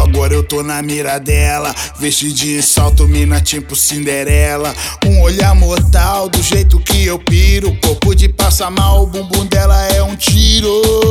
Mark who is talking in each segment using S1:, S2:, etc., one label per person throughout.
S1: agora eu tô na mira dela. Vestidinho, salto, mina tipo Cinderela. Um olhar mortal, do jeito que eu piro. Corpo de passa mal, o bumbum dela é um tiro.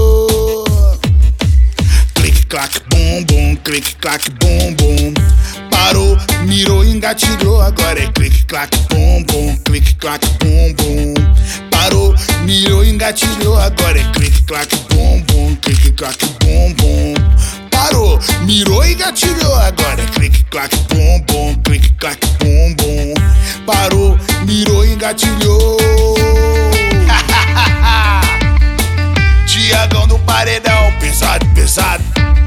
S1: Clique, clac, bum, bum, clique, clac, bum, bum. Parou, mirou, engatilhou, agora é clique, clac, bum, bum, clique, clac, bum, bum. Parou, mirou, engatilhou, agora é clique, clac, bum, bum, clique, clac, bum, bum. Parou, mirou, engatilhou, agora é clique, clac, bum, bum, clique, clac, bum, bum. Parou, mirou, engatilhou. Tiagão do paredão, pesado, pesado.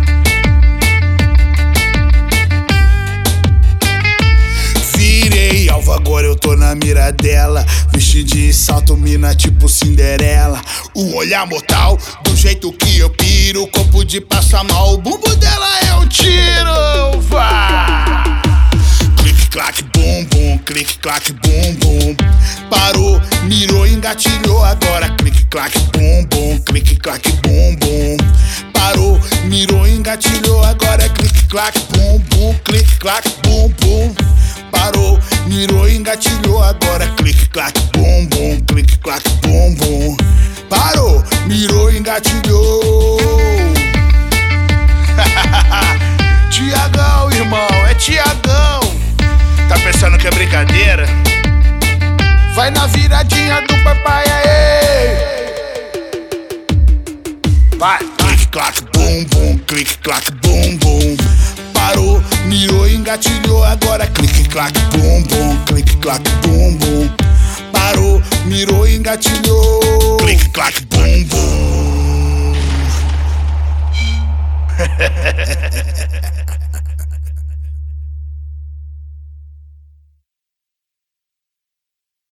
S1: Virei alvo, agora eu tô na mira dela. Vestidinho, salto, mina tipo Cinderela. Um olhar mortal, do jeito que eu piro. Corpo de passa mal, o bumbum dela é um tiro. Vá! Clique, clac, bum, bum, clique, clac, bum, bum. Parou, mirou, engatilhou, agora clique, clac, bum, bum, clique, clac, bum, bum. Parou, mirou, engatilhou, agora é clique, clac, bum, bum, clique, clac, bum, bum. Parou, mirou, engatilhou, agora é clique, clac, bum, bum, clique, clac, bum, bum. Parou, mirou, engatilhou. Tiagão, irmão, é Tiagão. Tá pensando que é brincadeira? Vai na viradinha do papai, aê! Vai! Clique, clac, bum, bum, clique, clac, bum, bum. Parou, mirou, engatilhou, agora clique, clac, bum, bum, clique, clac, bum, bum. Parou, mirou, engatilhou. Clique, clac, bum, bum.